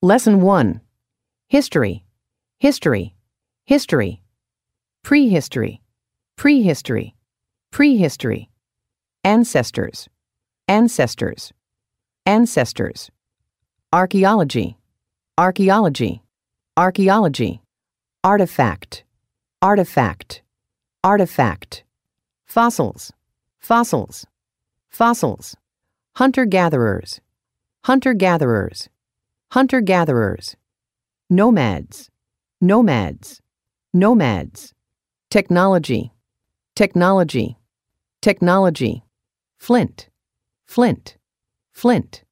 Lesson 1. History, history, history. Prehistory, prehistory, prehistory. Ancestors, ancestors, ancestors. Archaeology, archaeology, archaeology. Artifact, artifact, artifact. Fossils, fossils, fossils. Hunter-gatherers, hunter-gatherers, hunter-gatherers. Nomads, nomads, nomads. Technology, technology, technology. Flint, flint, flint.